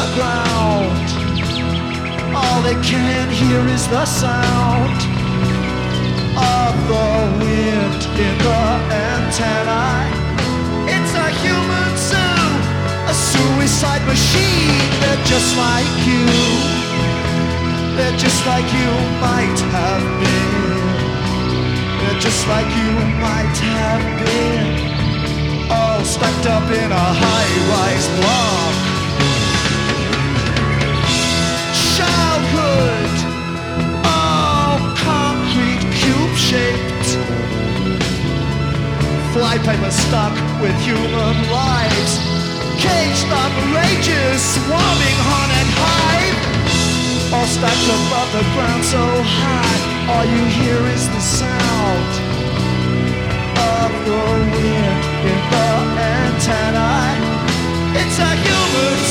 the ground. All they can hear is the sound of the wind in the antennae. It's a human zoo, a suicide machine. They're just like you. They're just like you might have been. They're just like you might have been. All stacked up in a high-rise block. Childhood, all concrete cube-shaped. Flypaper stuck with human lives. Caged up rages, swarming haunted hive. All stacked above the ground so high, all you hear is the sound of the wind in the antennae. It's a human